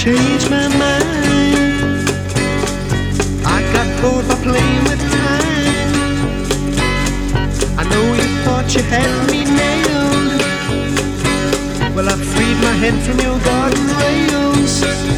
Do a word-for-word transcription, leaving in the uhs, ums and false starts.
changed my mind. I got bored by playing with time. I know you thought you had me nailed. Well, I freed my head from your garden rails.